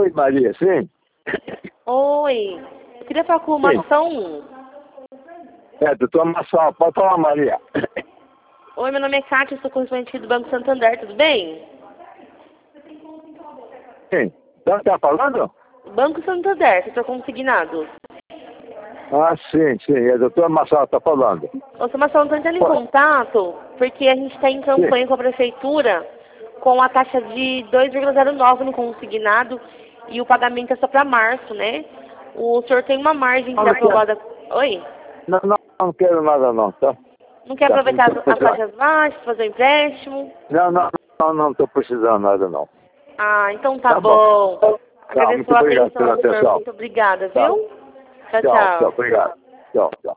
Oi, Maria, sim? Oi. Eu queria falar com o Mação. É, doutor Mação, pode falar, Maria. Oi, meu nome é Kátia, sou correspondente do Banco Santander, tudo bem? Sim. Então, tá falando? Banco Santander, setor consignado. Ah, sim, sim, é doutor Mação, tá falando. Ô, seu Mação, estou entrando em contato porque a gente está em campanha com a prefeitura com a taxa de 2,09 no consignado e o pagamento é só para março, né? O senhor tem uma margem que é aprovada... Oi? Não quero nada não, tá? Não quer aproveitar as taxas baixas, fazer um empréstimo? Não tô precisando nada não. Ah, então tá bom. Agradeço muito a obrigado atenção pela do senhor. atenção. Muito obrigada, Tá. viu? Tchau, Tchau, tchau. obrigado. Tchau.